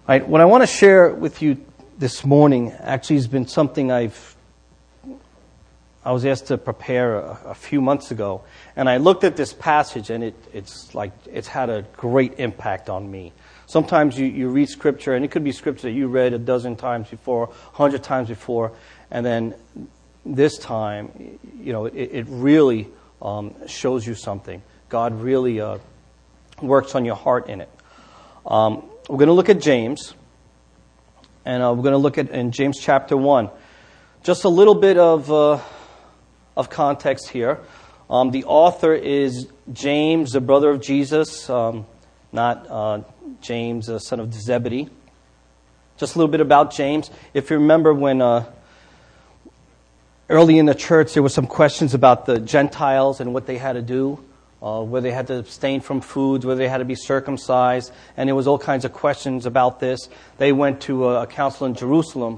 All right, what I want to share with you this morning actually has been something I was asked to prepare a few months ago, and I looked at this passage, and it's had a great impact on me. Sometimes you read Scripture, and it could be Scripture that you read a dozen times before, 100 times before, and then this time, it really shows you something. God really works on your heart in it. We're going to look at James, and we're going to look at in James chapter 1. Just a little bit of context here. The author is James, the brother of Jesus, not James, the son of Zebedee. Just a little bit about James. If you remember when early in the church there were some questions about the Gentiles and what they had to do, whether they had to abstain from foods, whether they had to be circumcised, and there was all kinds of questions about this. They went to a council in Jerusalem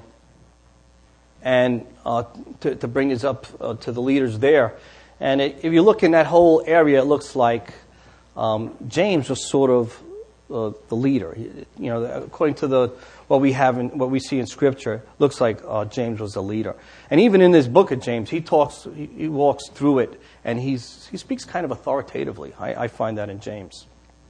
and to bring this up to the leaders there. And if you look in that whole area, it looks like James was sort of the leader. According to what we see in Scripture, it looks like James was the leader. And even in this book of James, he walks through it, and he speaks kind of authoritatively. I find that in James.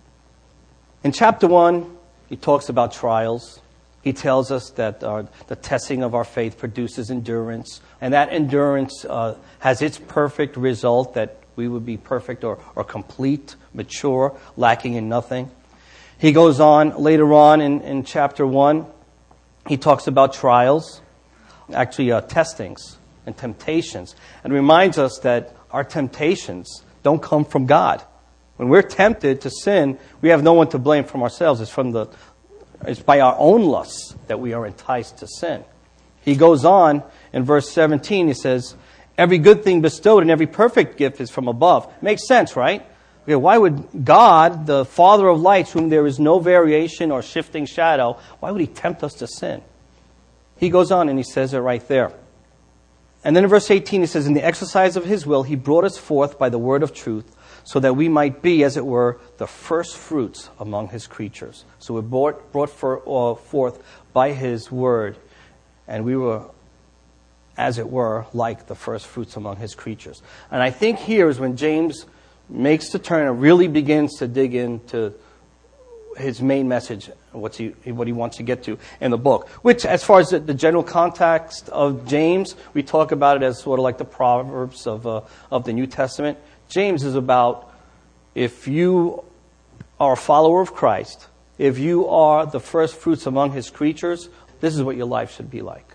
In chapter 1, he talks about trials. He tells us that the testing of our faith produces endurance, and that endurance has its perfect result, that we would be perfect or complete, mature, lacking in nothing. He goes on later on in chapter 1, he talks about trials, actually testings and temptations, and reminds us that our temptations don't come from God. When we're tempted to sin, we have no one to blame from ourselves. It's by our own lusts that we are enticed to sin. He goes on in verse 17, he says, every good thing bestowed and every perfect gift is from above. Makes sense, right? Okay, why would God, the Father of lights, whom there is no variation or shifting shadow, why would He tempt us to sin? He goes on and he says it right there. And then in verse 18 he says, in the exercise of His will He brought us forth by the word of truth, so that we might be, as it were, the first fruits among His creatures. So we're brought forth by His word, and we were, as it were, like the first fruits among His creatures. And I think here is when James makes the turn and really begins to dig into his main message, what he wants to get to in the book. Which, as far as the general context of James, we talk about it as sort of like the Proverbs of the New Testament. James is about, if you are a follower of Christ, if you are the first fruits among His creatures, this is what your life should be like.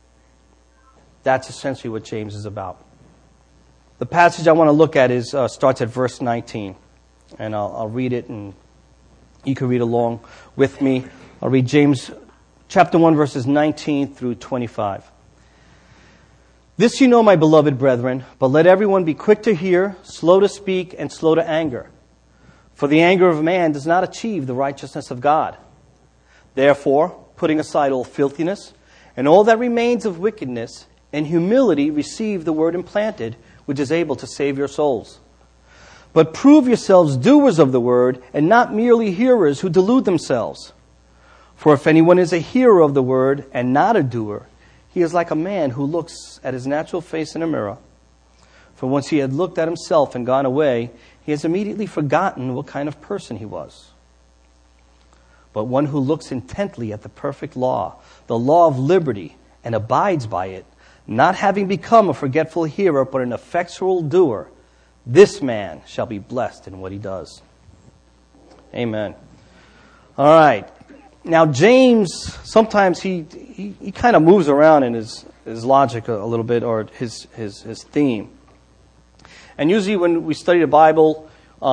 That's essentially what James is about. The passage I want to look at starts at verse 19, and I'll read it, and you can read along with me. I'll read James chapter 1, verses 19 through 25. This you know, my beloved brethren, but let everyone be quick to hear, slow to speak, and slow to anger. For the anger of man does not achieve the righteousness of God. Therefore, putting aside all filthiness, and all that remains of wickedness, in humility receive the word implanted, which is able to save your souls. But prove yourselves doers of the word, and not merely hearers who delude themselves. For if anyone is a hearer of the word and not a doer, he is like a man who looks at his natural face in a mirror. For once he had looked at himself and gone away, he has immediately forgotten what kind of person he was. But one who looks intently at the perfect law, the law of liberty, and abides by it, not having become a forgetful hearer, but an effectual doer, this man shall be blessed in what he does. Amen. All right. Now, James, sometimes he kind of moves around in his logic a little bit, or his theme. And usually when we study the Bible,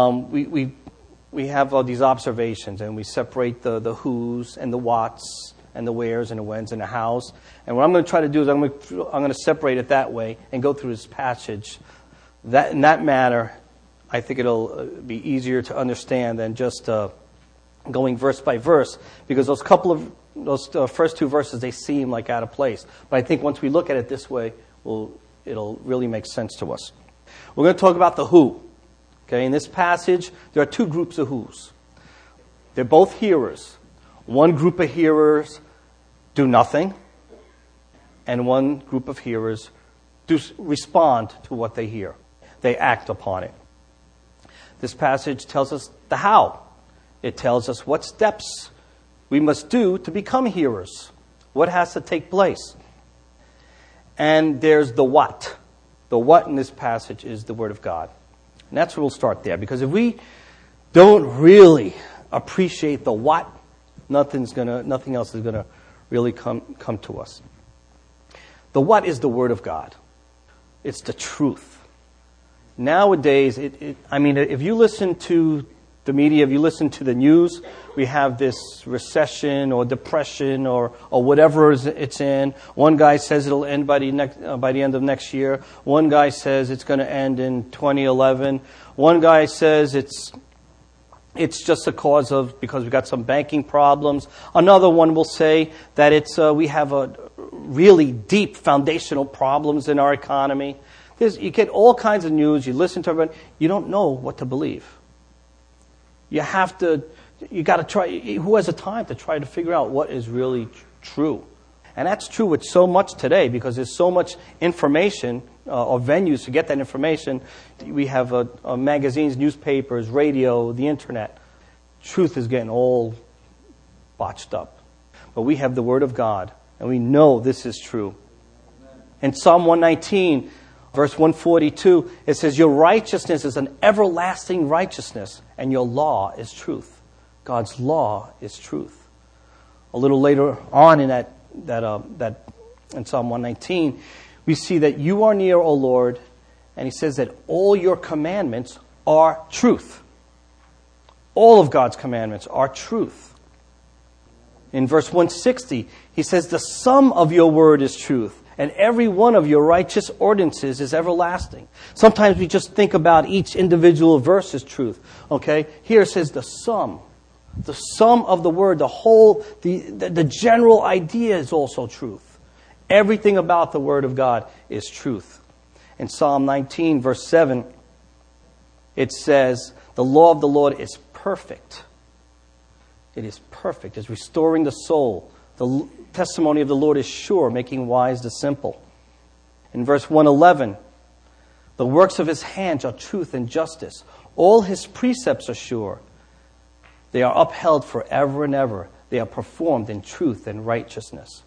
we have these observations, and we separate the who's and the what's, and the where's and the when's and the how's. And what I'm going to try to do is I'm going to separate it that way and go through this passage. In that manner, I think it'll be easier to understand than just going verse by verse, because those first two verses, they seem like out of place. But I think once we look at it this way, it'll really make sense to us. We're going to talk about the who. Okay, in this passage, there are two groups of who's. They're both hearers. One group of hearers do nothing, and one group of hearers do respond to what they hear. They act upon it. This passage tells us the how. It tells us what steps we must do to become hearers. What has to take place? And there's the what. The what in this passage is the Word of God. And that's where we'll start there. Because if we don't really appreciate the what, nothing else is going to really come to us. The what is the Word of God. It's the truth. Nowadays, if you listen to the media, if you listen to the news, we have this recession or depression or whatever it's in. One guy says it'll end by the end of next year. One guy says it's going to end in 2011. One guy says it's just because we've got some banking problems. Another one will say that we have a really deep foundational problems in our economy. You get all kinds of news. You listen to everyone. You don't know what to believe. You got to try. Who has the time to try to figure out what is really true? And that's true with so much today because there's so much information or venues to get that information. We have magazines, newspapers, radio, the internet. Truth is getting all botched up. But we have the Word of God, and we know this is true. In Psalm 119, verse 142, it says, "Your righteousness is an everlasting righteousness, and your law is truth." God's law is truth. A little later on in in Psalm 119, we see that you are near, O Lord, and he says that all your commandments are truth. All of God's commandments are truth. In verse 160, he says, "The sum of your word is truth, and every one of your righteous ordinances is everlasting." Sometimes we just think about each individual verse as truth. Okay? Here it says the sum. The sum of the word, the general idea is also truth. Everything about the Word of God is truth. In Psalm 19, verse 7, it says, "The law of the Lord is perfect." It is perfect. It's restoring the soul. The testimony of the Lord is sure, making wise the simple. In verse 111, "The works of his hands are truth and justice. All his precepts are sure. They are upheld forever and ever. They are performed in truth and righteousness."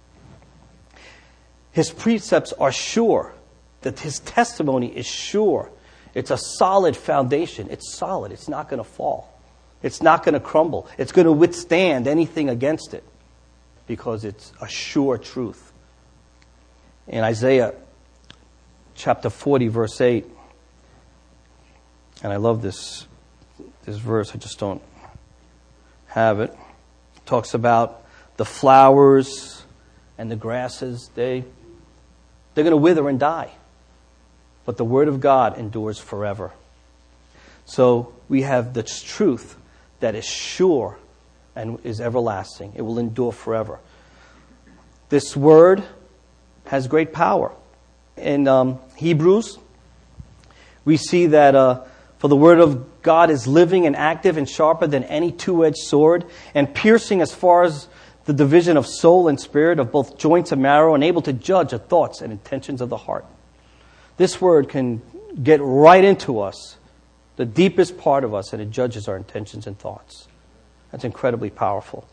His precepts are sure. That his testimony is sure. It's a solid foundation. It's solid. It's not going to fall. It's not going to crumble. It's going to withstand anything against it because it's a sure truth. In Isaiah chapter 40, verse 8, and I love this verse, I just don't have it. It talks about the flowers and the grasses. They're going to wither and die. But the Word of God endures forever. So we have this truth that is sure and is everlasting. It will endure forever. This Word has great power. In Hebrews, we see that for the Word of God is living and active and sharper than any two-edged sword, and piercing as far as the division of soul and spirit, of both joints and marrow, and able to judge the thoughts and intentions of the heart. This Word can get right into us, the deepest part of us, and it judges our intentions and thoughts. That's incredibly powerful.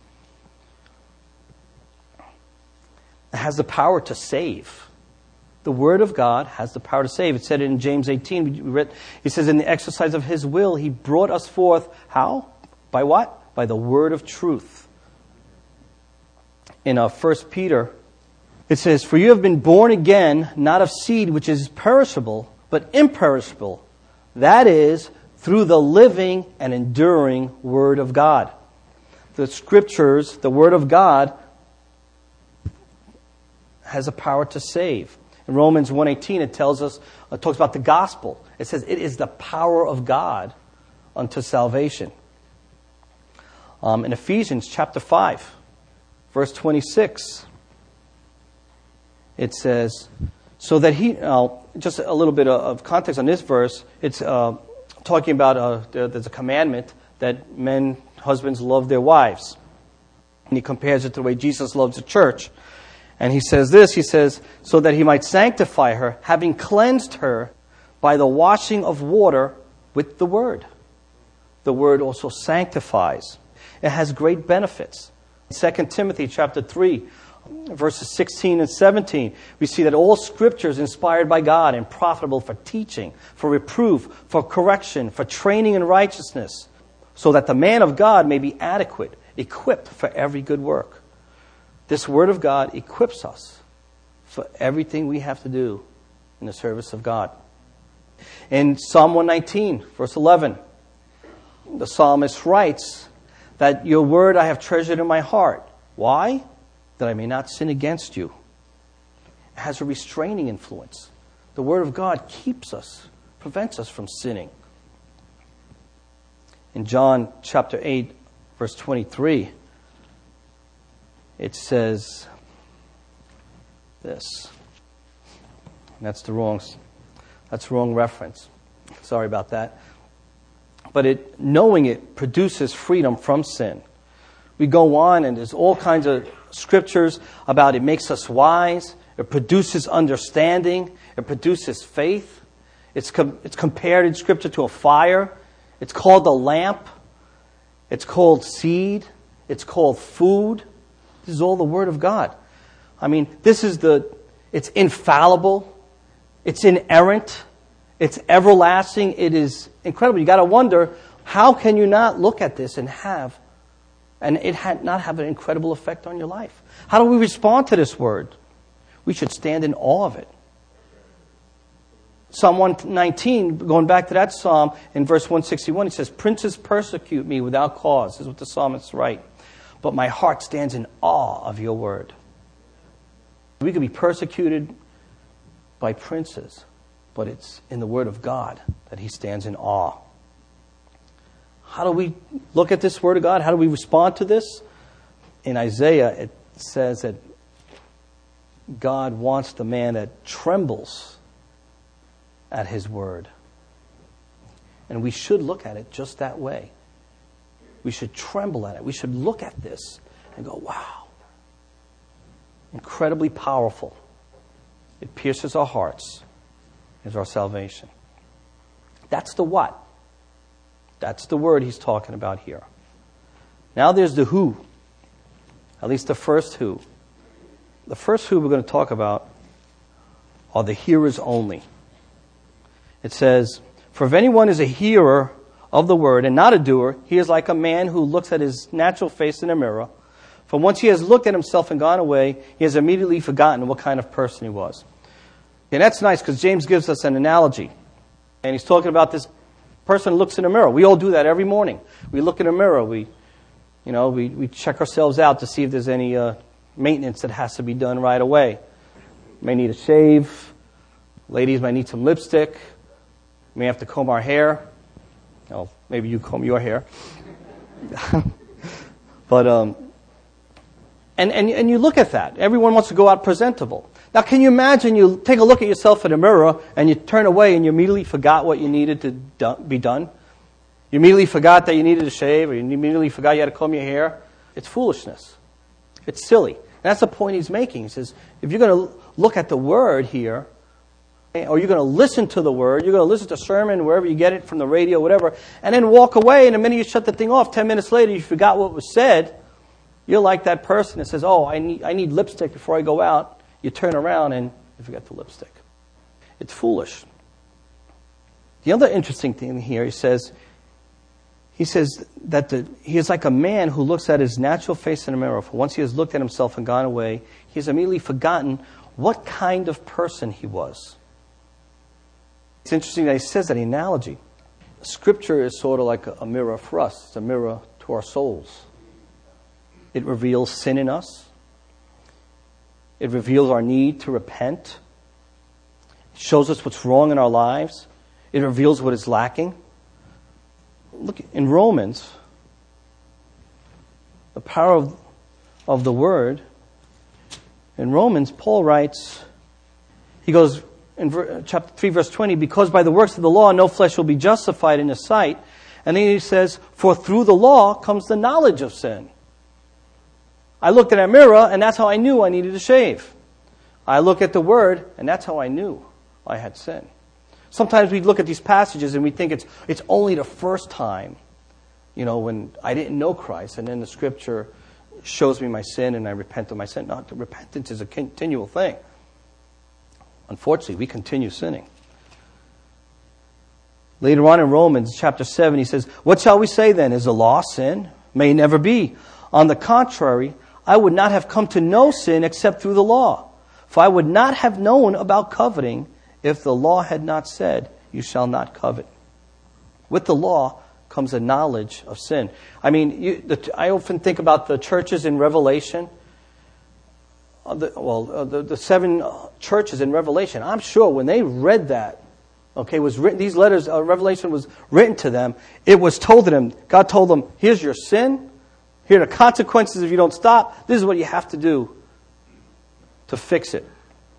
It has the power to save. The Word of God has the power to save. It said in James 18, we read, he says, "In the exercise of his will, he brought us forth." How? By what? By the word of truth. In 1 Peter, it says, "For you have been born again, not of seed which is perishable, but imperishable. That is, through the living and enduring Word of God." The Scriptures, the Word of God, has a power to save. In Romans 1:18, it tells us, it talks about the gospel. It says it is the power of God unto salvation. In Ephesians chapter 5, verse 26, it says, so that he, just a little bit of context on this verse, it's talking about there's a commandment that husbands love their wives. And he compares it to the way Jesus loves the church. And he says this, he says, so that he might sanctify her, having cleansed her by the washing of water with the word. The word also sanctifies. It has great benefits. 2 Timothy chapter 3, verses 16 and 17, we see that all Scripture is inspired by God and profitable for teaching, for reproof, for correction, for training in righteousness, so that the man of God may be adequate, equipped for every good work. This Word of God equips us for everything we have to do in the service of God. In Psalm 119, verse 11, the psalmist writes that your word I have treasured in my heart. Why? That I may not sin against you. It has a restraining influence. The Word of God keeps us, prevents us from sinning. In John chapter 8, verse 23, it says this. That's the wrong reference. Sorry about that. But knowing it produces freedom from sin. We go on, and there's all kinds of scriptures about it makes us wise. It produces understanding. It produces faith. It's compared in Scripture to a fire. It's called a lamp. It's called seed. It's called food. This is all the Word of God. I mean, it's infallible. It's inerrant. It's everlasting. It is incredible. You got to wonder, how can you not look at this and not have an incredible effect on your life? How do we respond to this word? We should stand in awe of it. Psalm 119, going back to that psalm, in verse 161, it says, princes persecute me without cause. This is what the psalmists write. But my heart stands in awe of your word. We could be persecuted by princes, but it's in the Word of God that he stands in awe. How do we look at this Word of God? How do we respond to this? In Isaiah, it says that God wants the man that trembles at his Word. And we should look at it just that way. We should tremble at it. We should look at this and go, wow. Incredibly powerful. It pierces our hearts. Is our salvation. That's the what. That's the word he's talking about here. Now there's the who. At least the first who. The first who we're going to talk about are the hearers only. It says, for if anyone is a hearer of the word and not a doer, he is like a man who looks at his natural face in a mirror. For once he has looked at himself and gone away, he has immediately forgotten what kind of person he was. And that's nice because James gives us an analogy. And he's talking about this person who looks in a mirror. We all do that every morning. We look in a mirror. We check ourselves out to see if there's any maintenance that has to be done right away. May need a shave. Ladies might need some lipstick. May have to comb our hair. Oh, maybe you comb your hair. But and you look at that. Everyone wants to go out presentable. Now, can you imagine you take a look at yourself in a mirror and you turn away and you immediately forgot what you needed to be done? You immediately forgot that you needed to shave, or you immediately forgot you had to comb your hair? It's foolishness. It's silly. And that's the point he's making. He says, if you're going to look at the Word here, or you're going to listen to the Word, you're going to listen to a sermon, wherever you get it, from the radio, whatever, and then walk away, and the minute you shut the thing off, 10 minutes later, you forgot what was said, you're like that person that says, oh, I need lipstick before I go out. You turn around and you forget the lipstick. It's foolish. The other interesting thing here, he says that he is like a man who looks at his natural face in a mirror. For once he has looked at himself and gone away, he has immediately forgotten what kind of person he was. It's interesting that he says that analogy. Scripture is sort of like a mirror for us. It's a mirror to our souls. It reveals sin in us. It reveals our need to repent. It shows us what's wrong in our lives. It reveals what is lacking. Look, in Romans, the power of the Word, in Romans, Paul writes, he goes in chapter 3, verse 20, because by the works of the law no flesh will be justified in his sight. And then he says, for through the law comes the knowledge of sin. I looked in that mirror, and that's how I knew I needed to shave. I look at the Word, and that's how I knew I had sinned. Sometimes we look at these passages and we think it's only the first time, when I didn't know Christ, and then the Scripture shows me my sin and I repent of my sin. No, repentance is a continual thing. Unfortunately, we continue sinning. Later on in Romans chapter 7, he says, "What shall we say then? Is the law sin? May never be. On the contrary, I would not have come to know sin except through the law. For I would not have known about coveting if the law had not said, 'You shall not covet.'" With the law comes a knowledge of sin. I mean, I often think about the churches in Revelation. The 7 churches in Revelation. I'm sure when they read that, was written. These letters, Revelation was written to them. It was told to them. God told them, "Here's your sin. Here are the consequences if you don't stop. This is what you have to do to fix it."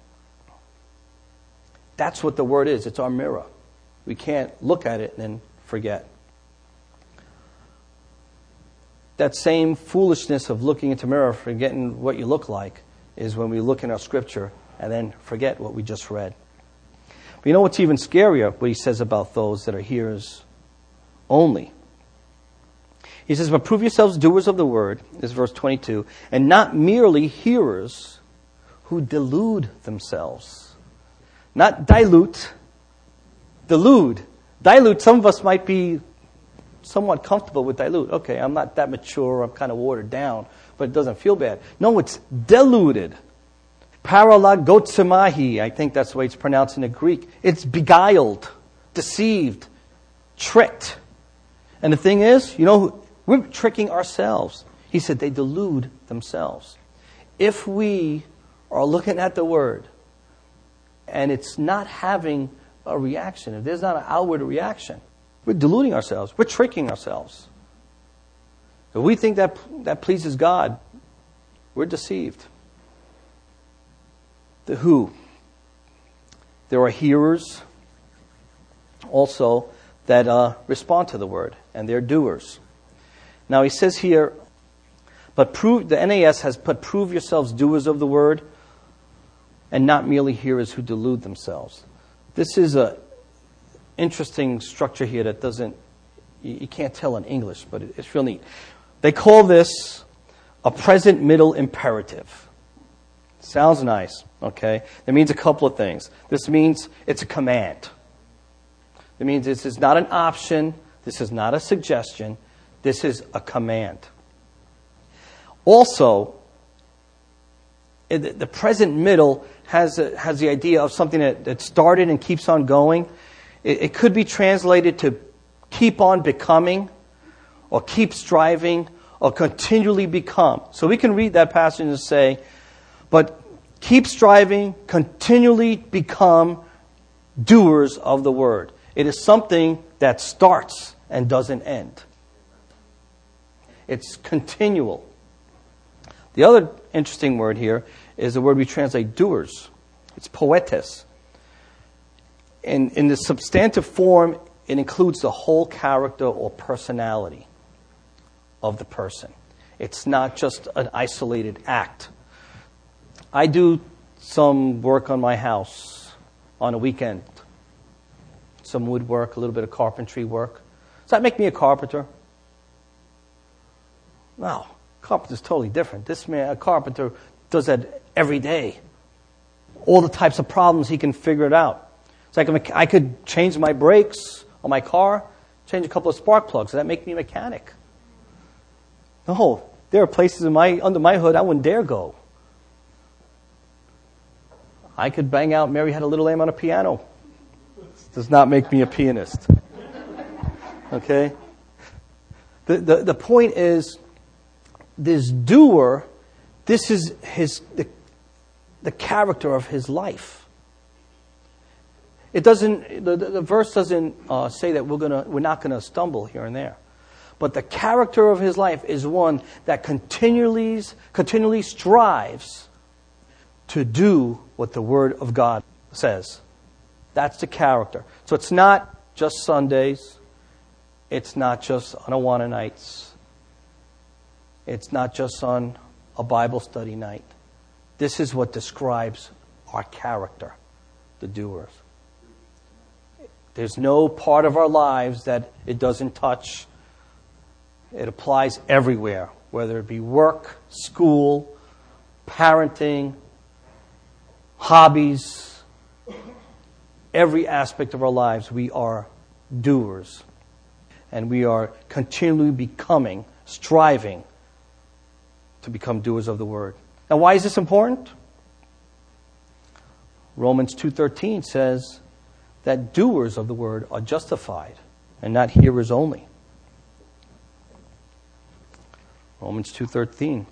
That's what the Word is. It's our mirror. We can't look at it and then forget. That same foolishness of looking into a mirror, forgetting what you look like, is when we look in our Scripture and then forget what we just read. But you know what's even scarier? What he says about those that are hearers only. He says, "But prove yourselves doers of the word," this is verse 22, "and not merely hearers who delude themselves." Not dilute, delude. Dilute, some of us might be somewhat comfortable with dilute. Okay, I'm not that mature, I'm kind of watered down, but it doesn't feel bad. No, it's deluded. Paralagotsemahi, I think that's the way it's pronounced in the Greek. It's beguiled, deceived, tricked. And the thing is, we're tricking ourselves. He said they delude themselves. If we are looking at the Word and it's not having a reaction, if there's not an outward reaction, we're deluding ourselves. We're tricking ourselves. If we think that pleases God, we're deceived. The who? There are hearers also that respond to the Word, and they're doers. Now he says here, the NAS has put, "Prove yourselves doers of the Word, and not merely hearers who delude themselves." This is a interesting structure here that you can't tell in English, but it's real neat. They call this a present middle imperative. Sounds nice, okay? It means a couple of things. This means it's a command. It means this is not an option. This is not a suggestion. This is a command. Also, the present middle has the idea of something that started and keeps on going. It could be translated to keep on becoming, or keep striving, or continually become. So we can read that passage and say, but keep striving, continually become doers of the Word. It is something that starts and doesn't end. It's continual. The other interesting word here is the word we translate doers. It's poetes. In the substantive form, it includes the whole character or personality of the person. It's not just an isolated act. I do some work on my house on a weekend. Some woodwork, a little bit of carpentry work. Does that make me a carpenter? No. Carpenter's totally different. A carpenter does that every day. All the types of problems, he can figure it out. It's like I could change my brakes on my car, change a couple of spark plugs. Does that make me a mechanic? No. There are places under my hood I wouldn't dare go. I could bang out "Mary Had a Little Lamb" on a piano. Does not make me a pianist. Okay? The point is, this doer, this is the character of his life. It doesn't. The verse doesn't say that we're not gonna stumble here and there, but the character of his life is one that continually strives to do what the Word of God says. That's the character. So it's not just Sundays. It's not just on Awana nights. It's not just on a Bible study night. This is what describes our character, the doers. There's no part of our lives that it doesn't touch. It applies everywhere, whether it be work, school, parenting, hobbies, every aspect of our lives, we are doers. And we are continually becoming, striving to become doers of the word. Now, why is this important? Romans 2:13 says that doers of the word are justified and not hearers only. Romans 2:13.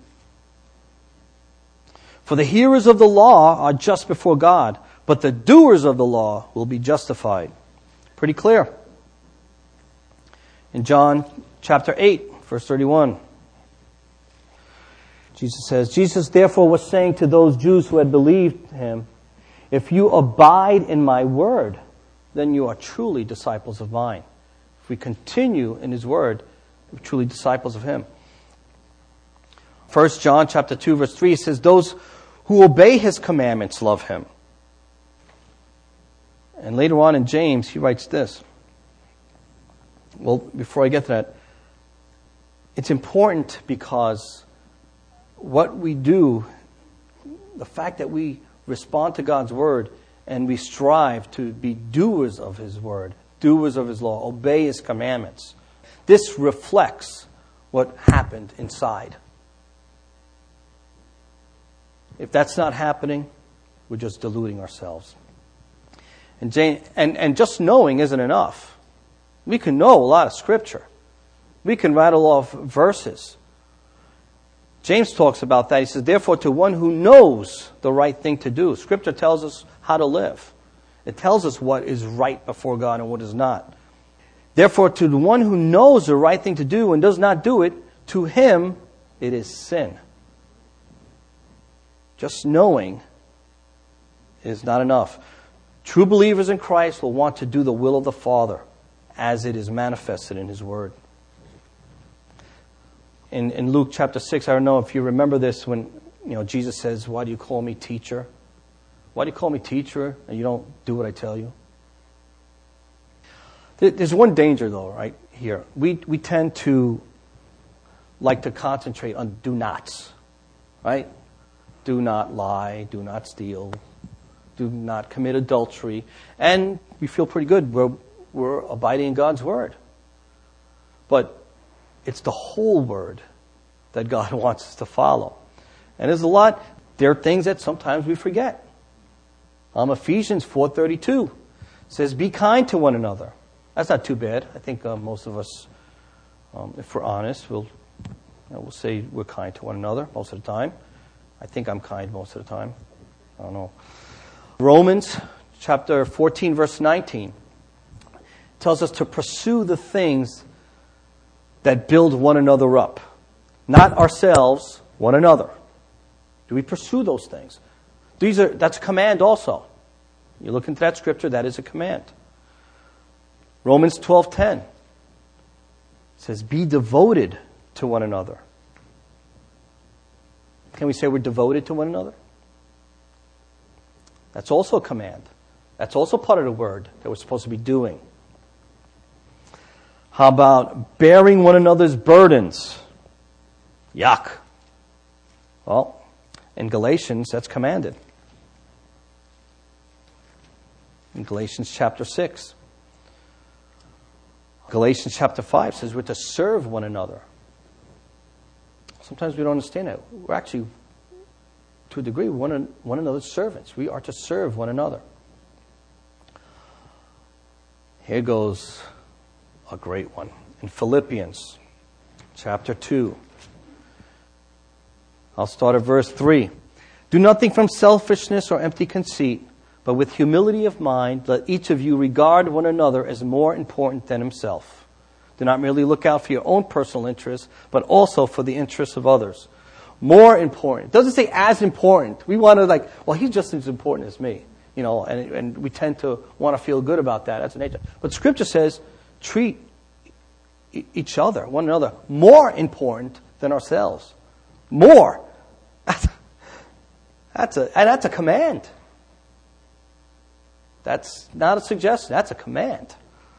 For the hearers of the law are just before God, but the doers of the law will be justified. Pretty clear. In John chapter 8, verse 31, Jesus says, Jesus therefore was saying to those Jews who had believed him, if you abide in my word, then you are truly disciples of mine. If we continue in his word, we're truly disciples of him. 1 John chapter 2, verse 3 says, those who obey his commandments love him. And later on in James, he writes this. Well, before I get to that, it's important because what we do, the fact that we respond to God's word and we strive to be doers of his word, doers of his law, obey his commandments, this reflects what happened inside. If that's not happening, we're just deluding ourselves. And just knowing isn't enough. We can know a lot of scripture. We can rattle off verses. James talks about that. He says, therefore, to one who knows the right thing to do. Scripture tells us how to live. It tells us what is right before God and what is not. Therefore, to the one who knows the right thing to do and does not do it, to him it is sin. Just knowing is not enough. True believers in Christ will want to do the will of the Father as it is manifested in his word. In Luke chapter 6, I don't know if you remember this when Jesus says, why do you call me teacher? Why do you call me teacher and you don't do what I tell you? There's one danger though, right here. We tend to like to concentrate on do nots, right? Do not lie, do not steal, do not commit adultery. And we feel pretty good. We're abiding in God's word. But it's the whole word that God wants us to follow. And there are things that sometimes we forget. Ephesians 4:32 says, be kind to one another. That's not too bad. I think most of us, if we're honest, we'll say we're kind to one another most of the time. I think I'm kind most of the time. I don't know. Romans chapter 14, verse 19 tells us to pursue the things that build one another up. Not ourselves, one another. Do we pursue those things? That's a command also. You look into that scripture, that is a command. Romans 12:10 says, be devoted to one another. Can we say we're devoted to one another? That's also a command. That's also part of the word that we're supposed to be doing. How about bearing one another's burdens? Yuck. Well, in Galatians, that's commanded. In Galatians chapter 6. Galatians chapter 5 says we're to serve one another. Sometimes we don't understand it. We're actually, to a degree, one another's servants. We are to serve one another. Here goes a great one. In Philippians chapter 2. I'll start at verse 3. Do nothing from selfishness or empty conceit, but with humility of mind, let each of you regard one another as more important than himself. Do not merely look out for your own personal interests, but also for the interests of others. More important. It doesn't say as important. We want to well, he's just as important as me. And we tend to want to feel good about that. That's the nature. But Scripture says, treat each other, one another, more important than ourselves. More. That's a command. That's not a suggestion. That's a command.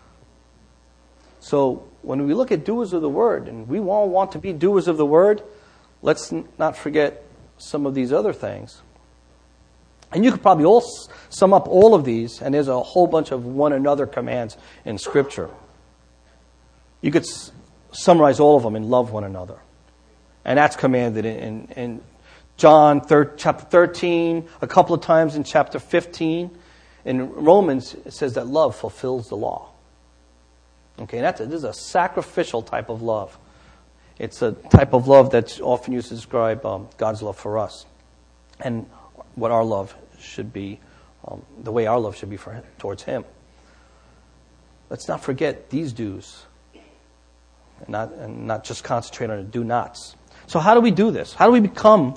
So when we look at doers of the word, and we all want to be doers of the word, let's not forget some of these other things. And you could probably all sum up all of these, and there's a whole bunch of one another commands in Scripture. You could summarize all of them in love one another. And that's commanded in John chapter 13, a couple of times in chapter 15. In Romans, it says that love fulfills the law. Okay, this is a sacrificial type of love. It's a type of love that's often used to describe God's love for us. And what our love should be, the way our love should be towards Him. Let's not forget these do's, and not just concentrate on the do nots. So how do we do this? How do we become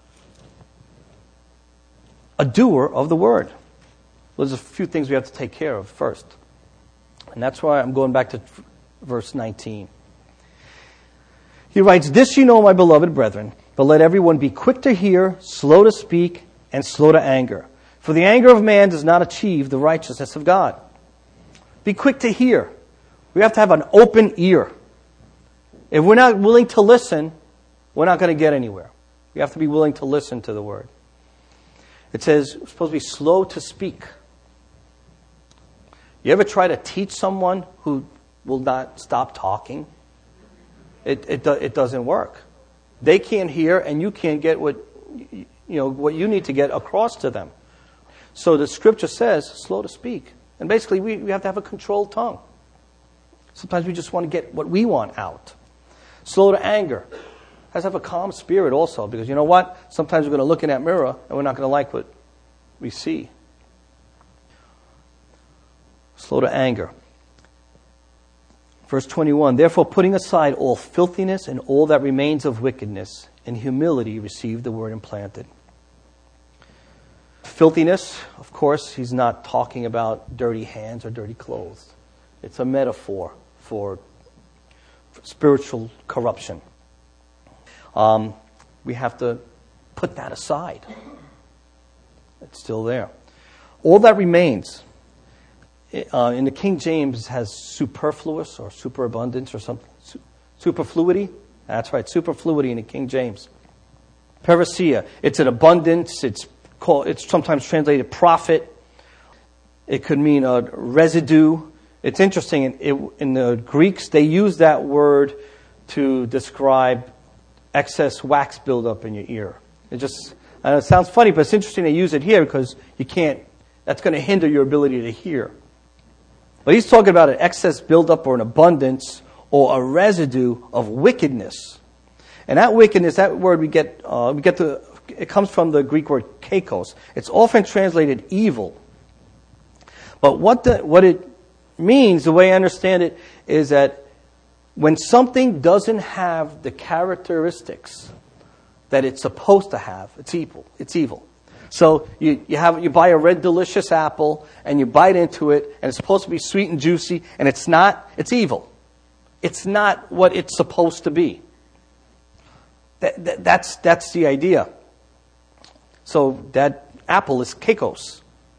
a doer of the word? Well, there's a few things we have to take care of first. And that's why I'm going back to verse 19. He writes, "This you know, my beloved brethren, but let everyone be quick to hear, slow to speak, and slow to anger. For the anger of man does not achieve the righteousness of God." Be quick to hear. We have to have an open ear. If we're not willing to listen, we're not going to get anywhere. We have to be willing to listen to the word. It says we're supposed to be slow to speak. You ever try to teach someone who will not stop talking? It doesn't work. They can't hear, and you can't get what you need to get across to them. So the Scripture says slow to speak, and basically we have to have a controlled tongue. Sometimes we just want to get what we want out. Slow to anger. Has to have a calm spirit also, because you know what? Sometimes we're going to look in that mirror and we're not going to like what we see. Slow to anger. Verse 21, "Therefore putting aside all filthiness and all that remains of wickedness, in humility receive the word implanted." Filthiness, of course, he's not talking about dirty hands or dirty clothes. It's a metaphor for spiritual corruption. We have to put that aside. It's still there. All that remains. In the King James, it has superfluous or superabundance or something. Superfluity. That's right, superfluity in the King James. Parousia. It's an abundance. It's sometimes translated profit. It could mean a residue. It's interesting. In the Greeks, they use that word to describe excess wax buildup in your ear. It sounds funny, but it's interesting they use it here because that's going to hinder your ability to hear. But he's talking about an excess buildup or an abundance or a residue of wickedness. And that wickedness, that word it comes from the Greek word kakos. It's often translated evil. But what it means, the way I understand it, is that when something doesn't have the characteristics that it's supposed to have, it's evil. It's evil. So you buy a red delicious apple and you bite into it and it's supposed to be sweet and juicy and it's not. It's evil. It's not what it's supposed to be. That's the idea. So that apple is kakos.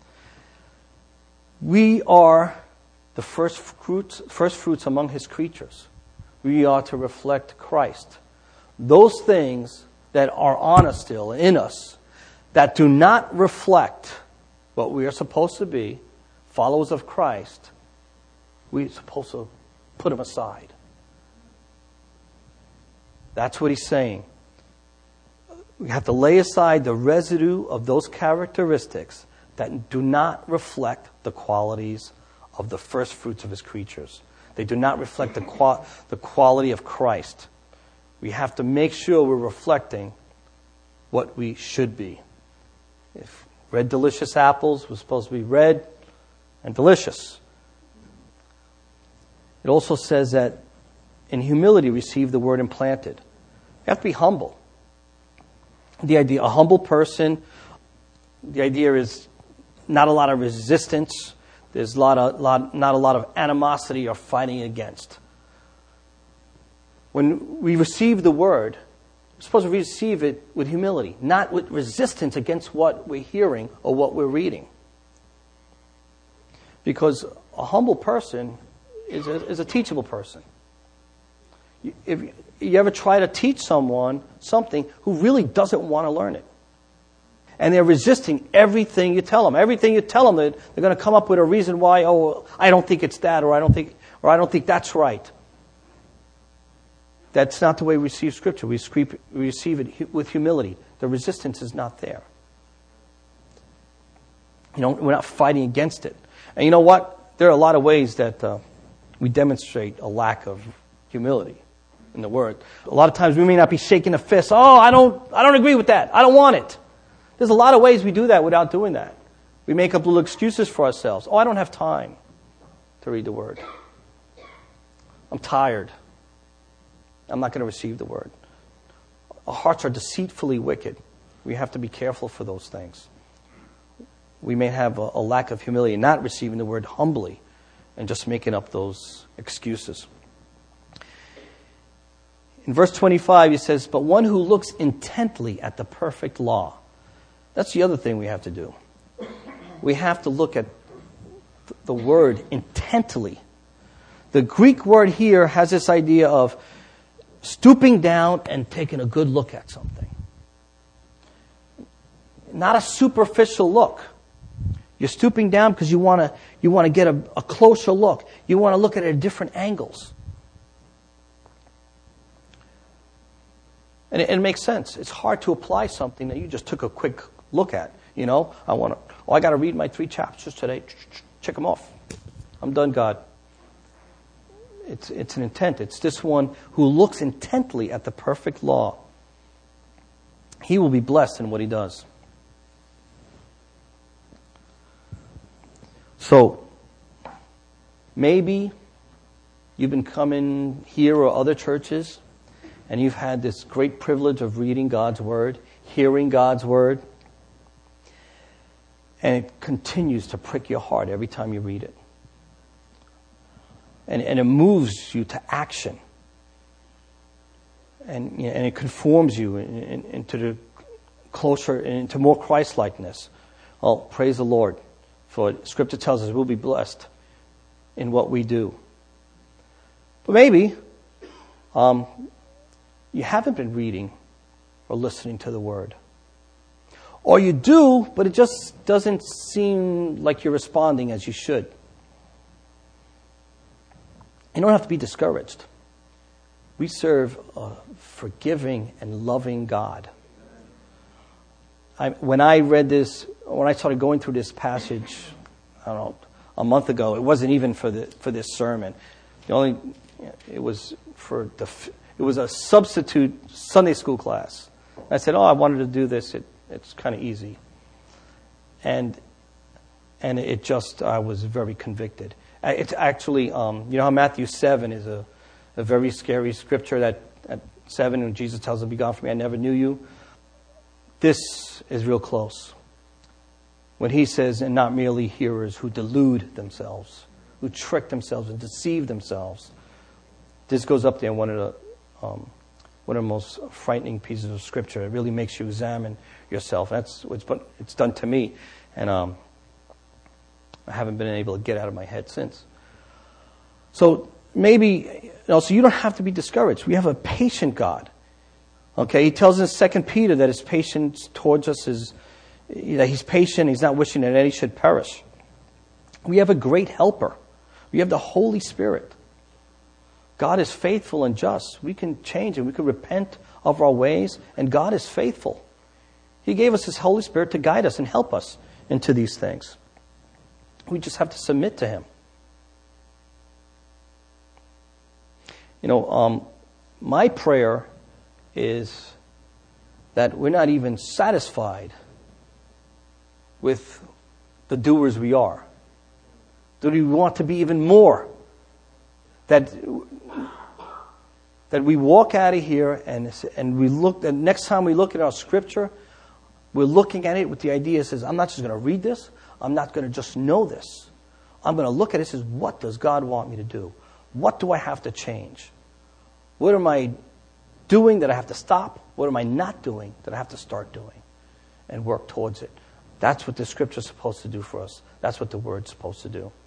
We are the first fruits among His creatures. We are to reflect Christ. Those things that are on us still, in us, that do not reflect what we are supposed to be, followers of Christ, we're supposed to put them aside. That's what he's saying. We have to lay aside the residue of those characteristics that do not reflect the qualities of the first fruits of His creatures. They do not reflect the quality of Christ. We have to make sure we're reflecting what we should be. If red delicious apples were supposed to be red and delicious. It also says that in humility receive the word implanted. You have to be humble. A humble person, the idea is not a lot of resistance. There's not a lot of animosity or fighting against. When we receive the word, We're supposed to receive it with humility, not with resistance against what we're hearing or what we're reading. Because a humble person is a teachable person. If you ever try to teach someone something who really doesn't want to learn it, and they're resisting everything you tell them. Everything you tell them, they're going to come up with a reason why. Oh, I don't think it's that, or I don't think that's right. That's not the way we receive Scripture. We receive it with humility. The resistance is not there. We're not fighting against it. And you know what? There are a lot of ways that we demonstrate a lack of humility in the Word. A lot of times we may not be shaking a fist. Oh, I don't agree with that. I don't want it. There's a lot of ways we do that without doing that. We make up little excuses for ourselves. Oh, I don't have time to read the Word. I'm tired. I'm not going to receive the Word. Our hearts are deceitfully wicked. We have to be careful for those things. We may have a lack of humility, not receiving the Word humbly, and just making up those excuses. In verse 25, he says, "But one who looks intently at the perfect law." That's the other thing we have to do. We have to look at the word intently. The Greek word here has this idea of stooping down and taking a good look at something. Not a superficial look. You're stooping down because you want to get a closer look. You want to look at it at different angles. And it makes sense. It's hard to apply something that you just took a quick look at. I got to read my 3 chapters today. Check them off. I'm done, God. It's an intent. It's this one who looks intently at the perfect law. He will be blessed in what he does. So, maybe you've been coming here or other churches, and you've had this great privilege of reading God's Word, hearing God's Word, and it continues to prick your heart every time you read it. And it moves you to action. And it conforms you into the closer, into more Christ-likeness. Well, praise the Lord. For Scripture tells us we'll be blessed in what we do. But maybe you haven't been reading or listening to the Word. Or you do, but it just doesn't seem like you're responding as you should. You don't have to be discouraged. We serve a forgiving and loving God. When I started going through this passage, I don't know, a month ago, it wasn't even for this sermon. It was a substitute Sunday school class. I said, I wanted to do this. It's kind of easy. And it just, I was very convicted. It's actually, how Matthew 7 is a very scary scripture that at 7, when Jesus tells them, "Be gone from me, I never knew you." This is real close. When he says, "And not merely hearers who delude themselves, who trick themselves and deceive themselves." This goes up there in one of the most frightening pieces of scripture. It really makes you examine yourself. That's it's done to me, and I haven't been able to get out of my head since. So maybe, so you don't have to be discouraged. We have a patient God. Okay, he tells us in 2 Peter that his patience towards us is that he's patient. He's not wishing that any should perish. We have a great helper. We have the Holy Spirit. God is faithful and just. We can change and we can repent of our ways, and God is faithful. He gave us his Holy Spirit to guide us and help us into these things. We just have to submit to him. My prayer is that we're not even satisfied with the doers we are. That we want to be even more. That we walk out of here and we look. And next time we look at our scripture, we're looking at it with the idea that says, I'm not just going to read this. I'm not going to just know this. I'm going to look at it and say, what does God want me to do? What do I have to change? What are my doing that I have to stop? What am I not doing that I have to start doing and work towards it? That's what the Scripture is supposed to do for us. That's what the Word's supposed to do.